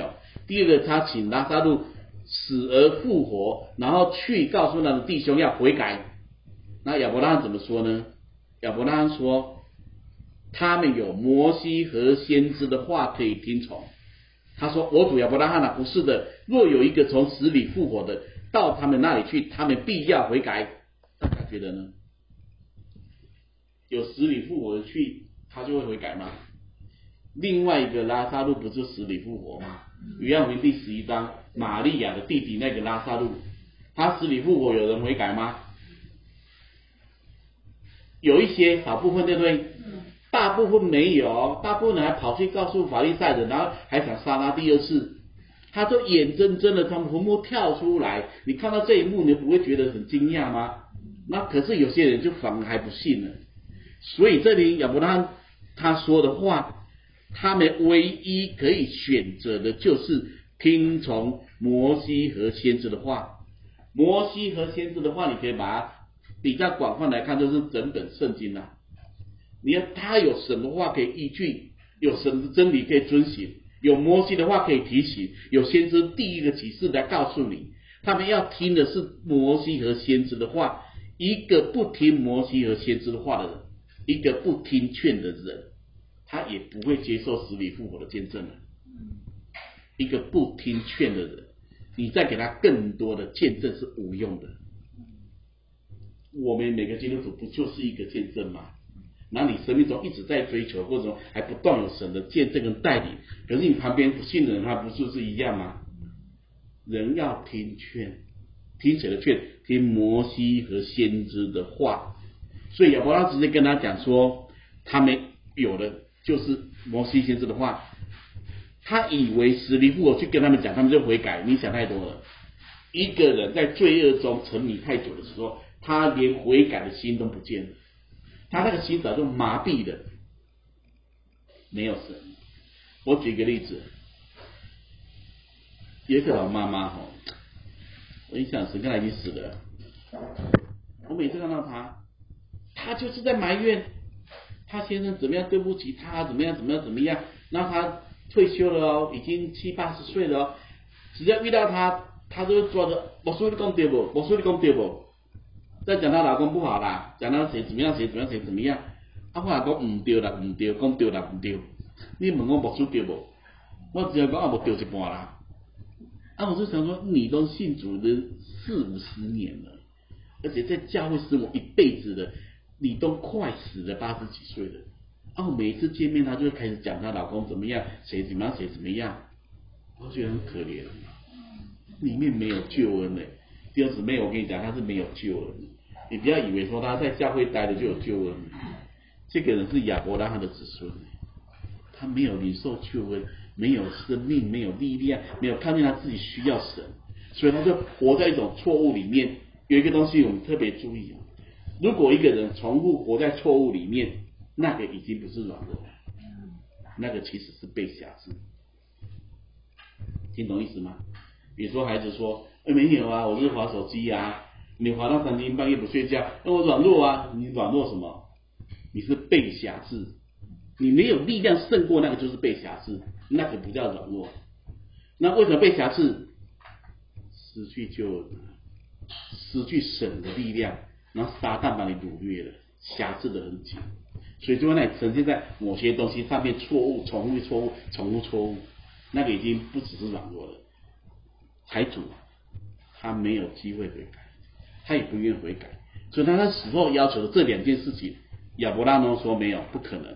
第二个他请拉撒路死而复活，然后去告诉他的弟兄要悔改。那亚伯拉罕怎么说呢？亚伯拉罕说，他们有摩西和先知的话可以听从。他说，我主亚伯拉罕啊，不是的，若有一个从死里复活的到他们那里去，他们必要悔改。大家觉得呢？有死里复活的去，他就会悔改吗？另外一个拉撒路不是死里复活吗？约翰福音第十一章，玛利亚的弟弟那个拉撒路，他死里复活，有人悔改吗？有一些，少部分，对不对？大部分没有，大部分人还跑去告诉法利赛人，然后还想杀他第二次。他都眼睁睁的从坟墓跳出来，你看到这一幕，你不会觉得很惊讶吗？那可是有些人就反而还不信了。所以这里亚伯拉罕他说的话，他们唯一可以选择的就是听从摩西和先知的话。摩西和先知的话，你可以把它比较广泛来看，就是整本圣经啊。你看他有神的话可以依据，有神的真理可以遵行，有摩西的话可以提醒，有先知第一个启示来告诉你，他们要听的是摩西和先知的话。一个不听摩西和先知的话的人，一个不听劝的人，他也不会接受死里复活的见证了。一个不听劝的人，你再给他更多的见证是无用的。我们每个基督徒不就是一个见证吗？那你生命中一直在追求过程中，还不断有神的见证跟带领，可是你旁边不信的人，他不是是一样吗？人要听劝，听谁的劝？听摩西和先知的话。所以亚伯拉罕直接跟他讲说，他们有的就是摩西先知的话。他以为死里复活去跟他们讲，他们就悔改。你想太多了。一个人在罪恶中沉迷太久的时候，他连悔改的心都不见了，他那个心早就麻痹了，没有神。我举个例子，有一个老妈妈哈，我印象深刻，她已经死了。我每次看到她，她就是在埋怨她先生怎么样对不起她，怎么样怎么样怎么样。然后她退休了哦，已经七八十岁了哦，只要遇到她，她就会抓着我说你讲对不？我说你讲对不？在讲她老公不好啦，讲她谁怎么样谁怎么样谁怎么样。啊，我讲唔对啦，唔对，讲对啦唔对。你问我牧师对不？我只要讲啊，无对一半啦。啊，我就想说，你都信主的四五十年了，而且在教会生活一辈子的，你都快死了八十几岁了。啊，我每一次见面，她就会开始讲她老公怎么样，谁怎么样，谁怎么样，我觉得很可怜，里面没有救恩嘞。弟兄姊妹，我跟你讲，他是没有救恩。你不要以为说他在教会待着就有救恩，这个人是亚伯拉罕的子孙，他没有领受救恩，没有生命，没有力量，没有看见他自己需要神，所以他就活在一种错误里面。有一个东西我们特别注意，如果一个人重复活在错误里面，那个已经不是软弱，那个其实是被辖制。听懂意思吗？比如说孩子说，欸、没有啊，我就是滑手机啊，你滑到三更半夜不睡觉，那我软弱啊，你软弱什么？你是被辖制，你没有力量胜过那个就是被辖制，那个不叫软弱。那为什么被辖制？失去救恩，失去神的力量，然后撒旦把你掳掠了，辖制得很紧，所以就会让你呈现在某些东西上面错误，重复错误，重复错误，那个已经不只是软弱了。财主他没有机会悔改，他也不愿意悔改，所以他在死后要求的这两件事情，亚伯拉罕说没有，不可能。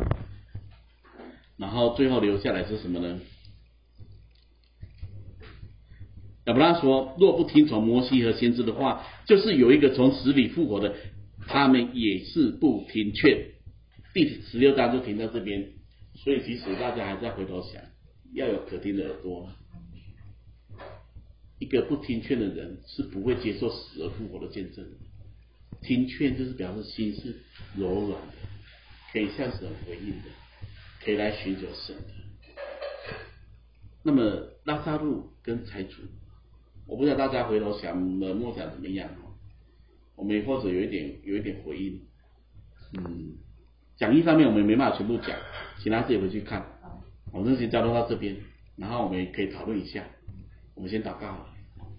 然后最后留下来是什么呢？亚伯拉罕说，若不听从摩西和先知的话，就是有一个从死里复活的，他们也是不听劝。第十六章就停到这边，所以其实大家还是要回头想，要有可听的耳朵。一个不听劝的人是不会接受死而复活的见证的。听劝就是表示心是柔软的，可以向神回应的，可以来寻求神的。那么拉撒路跟财主，我不知道大家回头想了默想怎么样，我们或者有一点有一点回应。嗯，讲义上面我们没办法全部讲，请大家自己回去看。我们先交流到这边。 然后我们也可以讨论一下。我们先祷告好了。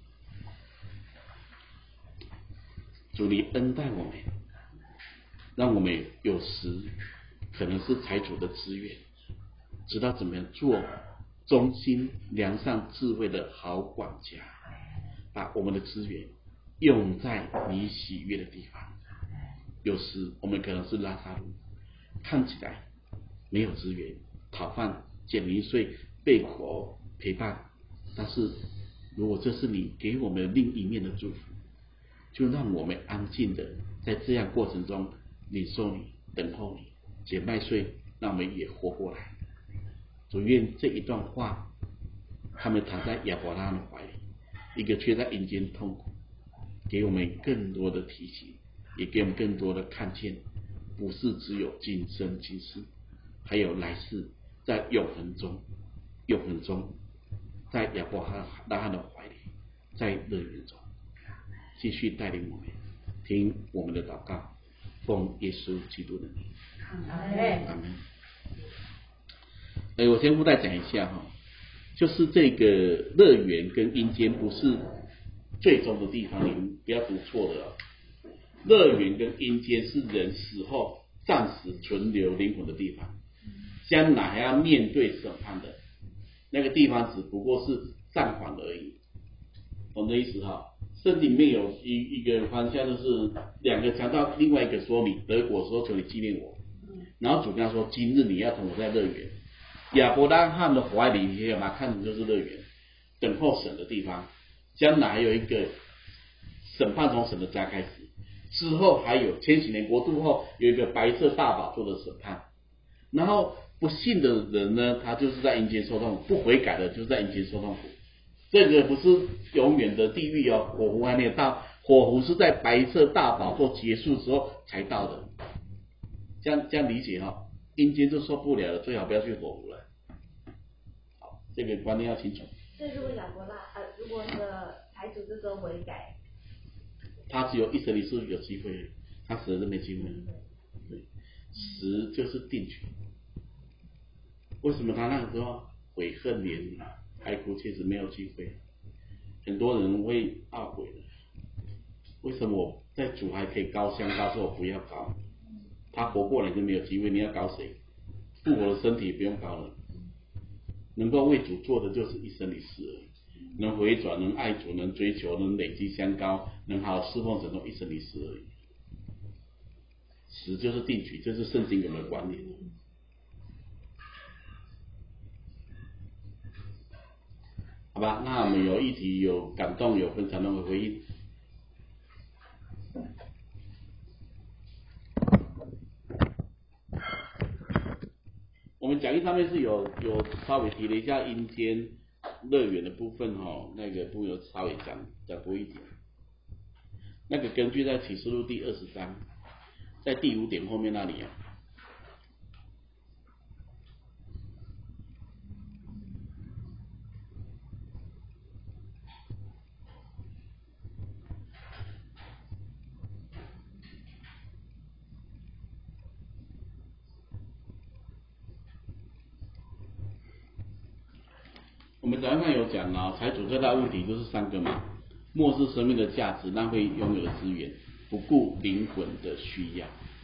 主你恩待我们，让我们有时可能是财主的资源，知道怎么样做忠心良善智慧的好管家，把我们的资源用在你喜悦的地方。有时我们可能是拉萨路，看起来没有资源，讨饭、捡零碎、被苦陪伴，但是如果这是你给我们另一面的祝福，就让我们安静的在这样过程中领受你，等候你，捡麦穗，让我们也活过来。主愿这一段话，他们躺在亚伯拉罕的怀里，一个却在阴间痛苦，给我们更多的提醒，也给我们更多的看见，不是只有今生今世，还有来世，在永恒中，永恒中，在亚伯拉罕的怀里，在乐园中，继续带领我们，听我们的祷告，奉耶稣基督的名，阿门。哎，我先附带讲一下哈，就是这个乐园跟阴间不是最终的地方，你们不要读错了哦。乐园跟阴间是人死后暂时存留灵魂的地方，将来还要面对审判的那个地方，只不过是暂缓而已，懂这意思哈？圣经里面有一一个方向，就是两个强盗，另外一个说你得果说求你纪念我，然后主跟他说今日你要同我在乐园。亚伯拉罕的怀里，你把它看成就是乐园，等候审的地方。将来还有一个审判从神的家开始，之后还有千禧年国度后有一个白色大宝座的审判。然后不信的人呢，他就是在阴间受痛苦；不悔改的，就是在阴间受痛苦。这个不是永远的地狱哦，火湖还没有到，火湖是在白色大宝座结束之后才到的。这样这样理解哈、哦，阴间就受不了了，最好不要去火湖了。好，这个观念要清楚。 所以如果亚伯拉呃，如果那个财主这时候悔改， 他只有一生一世有机会，他死了就没机会了。对，死就是定局。为什么他那个时候悔恨连哀哭切齿没有机会？很多人会懊悔的。为什么我在主还可以高香高，说我不要高？他活过来就没有机会，你要搞谁？复活的身体不用搞了。能够为主做的就是一生一世而已，能回转，能爱主，能追求，能累积香膏，能好好侍奉神，都一生一世而已。死就是定局，这是圣经有没有观念？好吧，那我们有议题、有感动、有分享的回应。我们讲义上面是有有稍微提了一下阴间乐园的部分哈、哦，那个部分有稍微讲讲过一点。那个根据在启示录第二十章，在第五点后面那里啊。我们早上有讲啊，财主最大问题就是三个嘛：漠视生命的价值，浪费拥有的资源，不顾灵魂的需要。